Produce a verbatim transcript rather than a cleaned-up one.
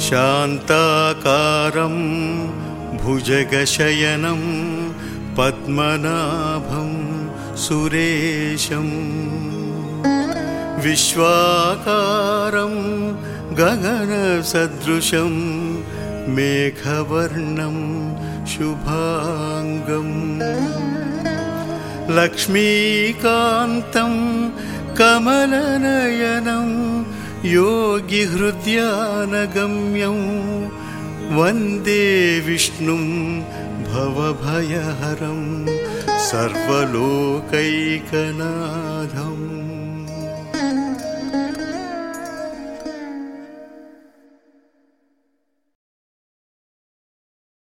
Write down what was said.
शान्ताकारं भुजगशयनं पद्मनाभं सुरेशं विश्वाकारं गगनसदृशं मेघवर्णं शुभांगं लक्ष्मीकान्तं कमलनयनं योगिहृद्यानगम्यं वन्दे विष्णुं भवभयहरं सर्वलोकैकनाथम्।